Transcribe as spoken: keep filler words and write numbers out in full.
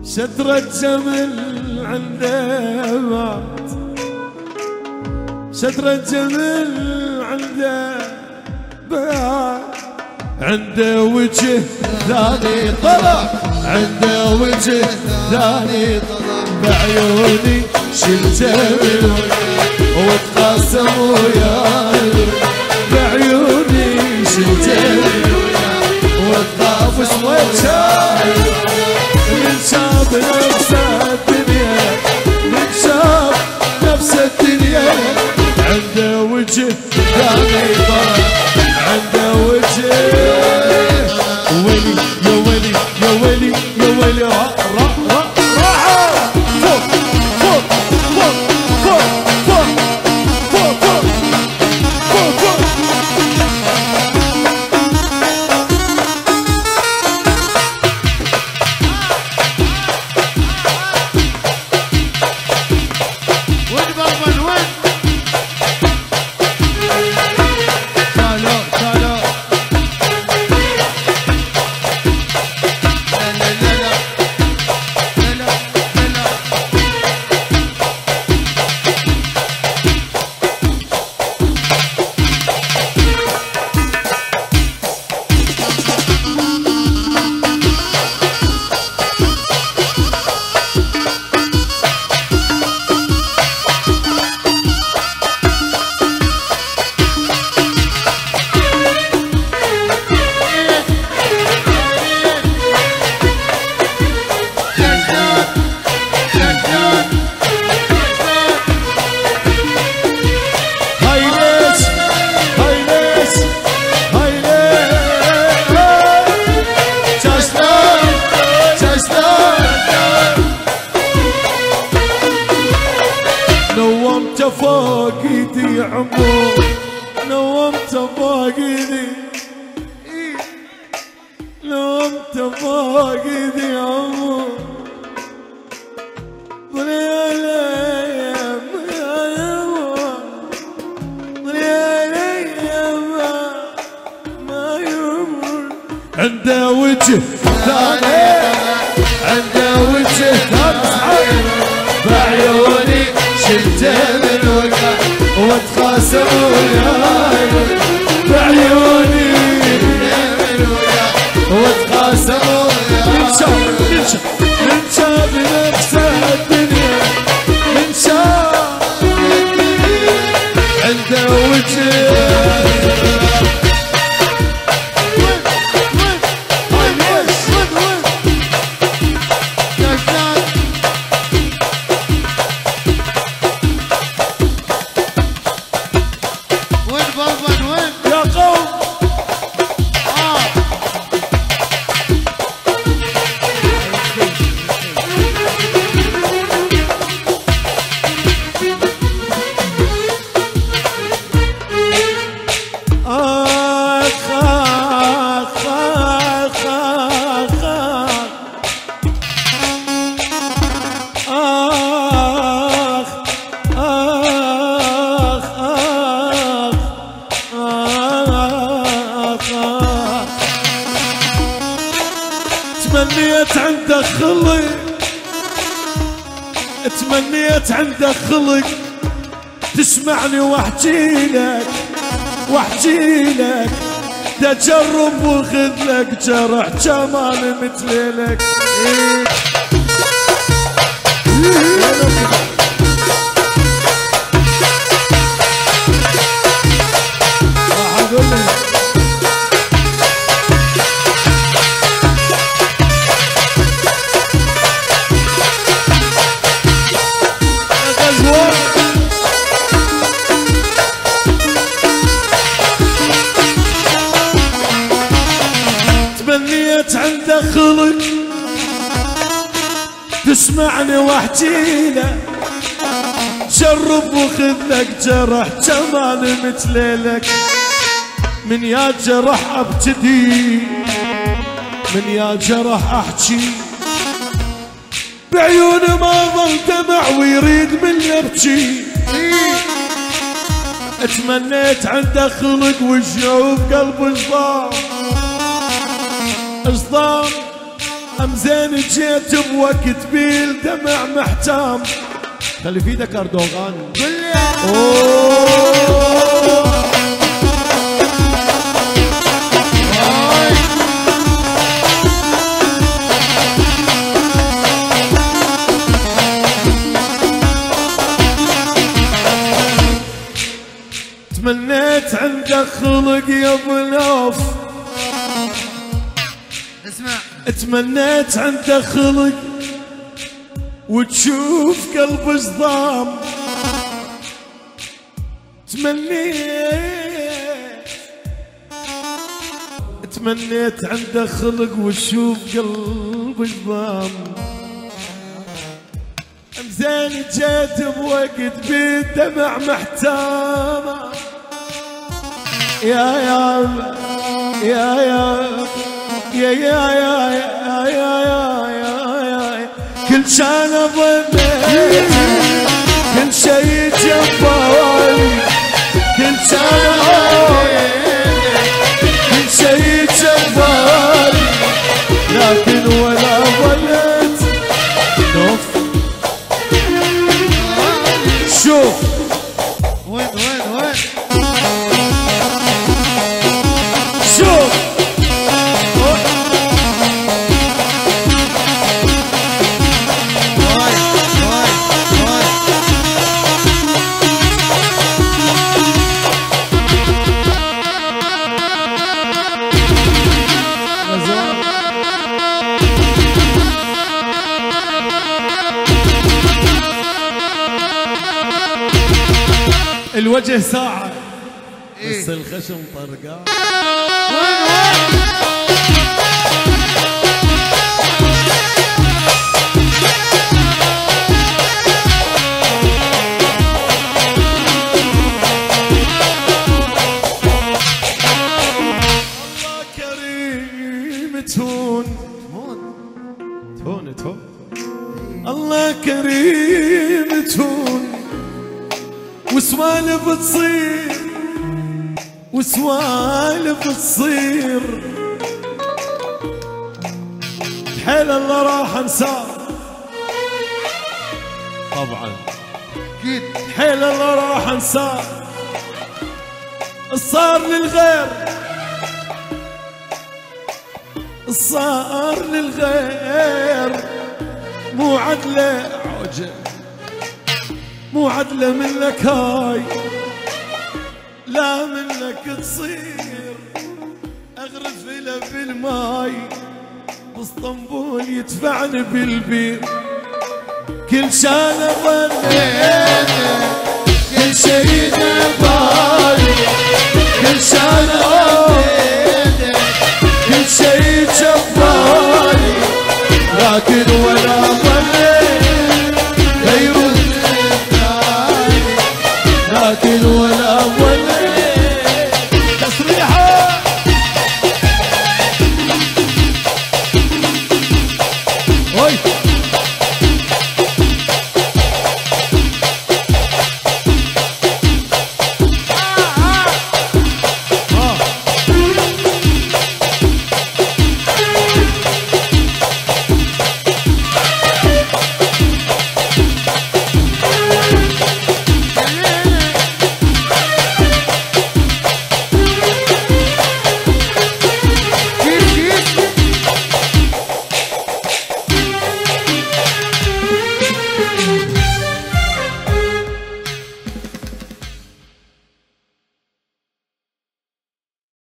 شترة جمل عنده مات، شترة جمل عنده بات، عنده وجه ثاني طلع، عنده وجه ثاني طلع، بعيوني شلته بالوجه وتقاسم وياي، بعيوني شلته بالوجه وتخاف وسويتشاي، من شاف نفس الدنيا، من شاف نفس الدنيا، عنده وجه ثاني طلع، عنده وجه ويلي يا ويلي يا ويلي يا ويلي را را را راحة فوق فوق فوق فوق فوق فوق فوق فوق فوق وين بابا وين؟ تعالوا تعالوا نومت فوق ايدي عمو، نومت فوق ايدي، نومت فوق ايدي عمو، يا ليام يا يما، يا ليام ما يمر، عنده وجه ثاني، عنده وجه ثاني، بعيوني شلته من وقع وتخاسم وياي، بعيوني من وقع وتخاسم وياي، من شاف من شاف من شاف نفس الدنيا، من شاف عنده وجه تمنيت عنده خلق، تمنيت عنده خلق، تسمعني واحكي لك واحكي لك، تجرب وخذ لك جرح كمان مثلك. راح اقول لك تمنيت عنده خلق، تسمعني واحكي له، جرب وخذ لك جرح كمان مثلك، من يا جرح ابتدي، من يا جرح احكي، بعيونه ما ظل دمع ويريد من يبكي، اتمنيت عنده خلق وشوف قلبه صار اصدام ام زين جيت بوقت بيل دمع محتام. خلي في ايدك اردوغان. قل لي تمنيت عندك خلق يا ابو نوف. اسمع تمنيت عندك خلق وتشوف قلب صدام. تمنيت تمنيت عندك خلق وتشوف قلب صدام. مزين جيت بوقت بالدمع محتامة. يا يا يا يا يا يا يا يا يا كل شان ظنيت كل شيء جبالي. كل شان كل شيء جبالي لكن ولا ظلت نوف. شوف وين وين وين شوف واي واي واي الوجه ساعة إيه؟ بس الخشم طرقان. وين وين الله كريم تهون تهون تهون. الله كريم تهون وسوالف تصير وسوالف تصير. حيل الله راح انساه طبعا. اكيد حيل الله راح انساه. صار للغير صار للغير مو عدله عوجه مو عدله منك هاي. لا منك تصير اغرف له بالماي. باسطنبول يدفعني بالبير. كل شان ظنيت كل شيء جبالي. كل شان ظنيت كل شيء جبالي لكن ولا ظنيت غير لكن ولا ظنيت. تسريحة هاي